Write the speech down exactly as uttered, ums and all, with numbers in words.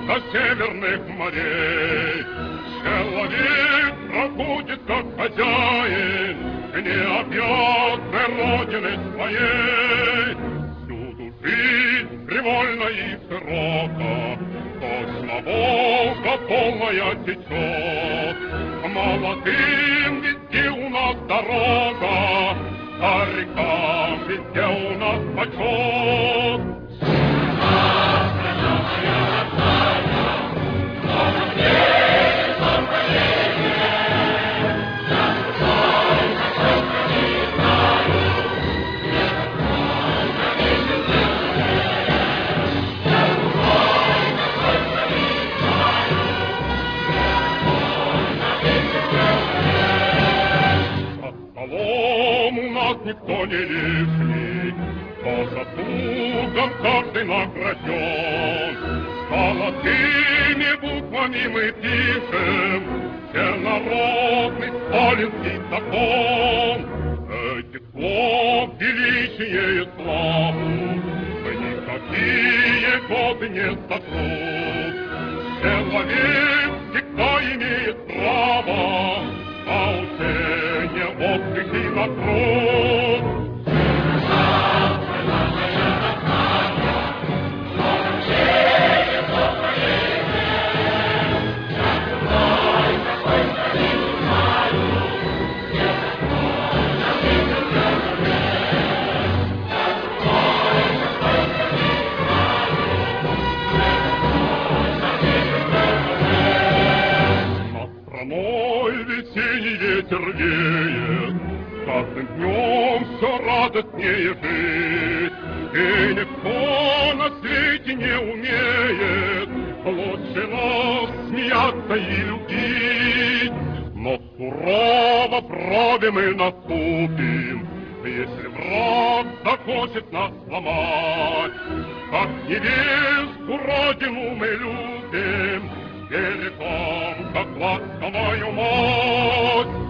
до северных морей. Человек проходит, как хозяин, необъятной родины своей. Всюду жизнь привольна и широка, точно Волга полная течет. Молодым везде у нас дорога, старикам везде у нас почет. Никто не лишний, по заслугам каждый награжден. Золотыми буквами мы пишем всенародный сталинский закон. Этих слов величие и славу никакие годы не сотрут. Человек всегда имеет право на учение, отдых и на труд. Весенний ветер веет, каждым днем все радостнее жить. И никто на свете не умеет лучше нас смеяться и любить. Но сурово брови мы наступим, если враг захочет нас сломать. Как невесту родину мы любим, берегом, как ласковую мать.